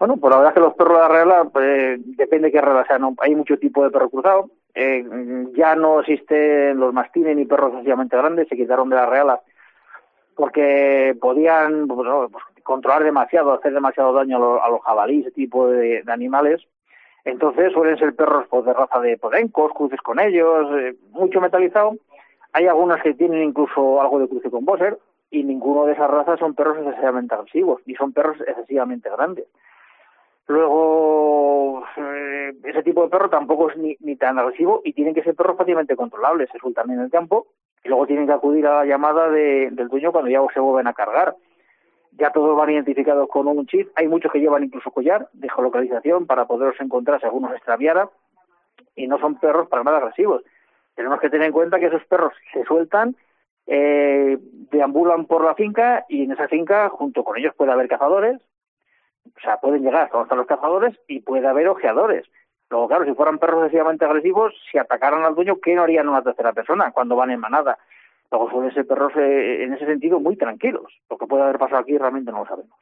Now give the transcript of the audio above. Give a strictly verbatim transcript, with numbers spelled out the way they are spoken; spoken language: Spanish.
Bueno, pues la verdad es que los perros de la regla, pues, depende de qué regla sea, ¿no? Hay mucho tipo de perro cruzado. Eh, ya no existen los mastines ni perros sencillamente grandes, se quitaron de las reglas porque podían pues, no, pues, controlar demasiado, hacer demasiado daño a los, a los jabalíes, ese tipo de, de animales. Entonces suelen ser perros pues, de raza de podencos, cruces con ellos, eh, mucho metalizado. Hay algunas que tienen incluso algo de cruce con boxer y ninguno de esas razas son perros excesivamente agresivos y son perros excesivamente grandes. Luego, eh, ese tipo de perro tampoco es ni, ni tan agresivo y tienen que ser perros fácilmente controlables, se sueltan en el campo y luego tienen que acudir a la llamada de, del dueño cuando ya se vuelven a cargar. Ya todos van identificados con un chip, hay muchos que llevan incluso collar de geolocalización para poderlos encontrar si alguno se extraviara y no son perros para nada agresivos. Tenemos que tener en cuenta que esos perros se sueltan, eh, deambulan por la finca y en esa finca junto con ellos puede haber cazadores. O sea, pueden llegar hasta los cazadores y puede haber ojeadores. Luego, claro, si fueran perros excesivamente agresivos, si atacaran al dueño, ¿qué no harían una tercera persona cuando van en manada? Luego suelen ser perros, eh, en ese sentido, muy tranquilos. Lo que puede haber pasado aquí realmente no lo sabemos.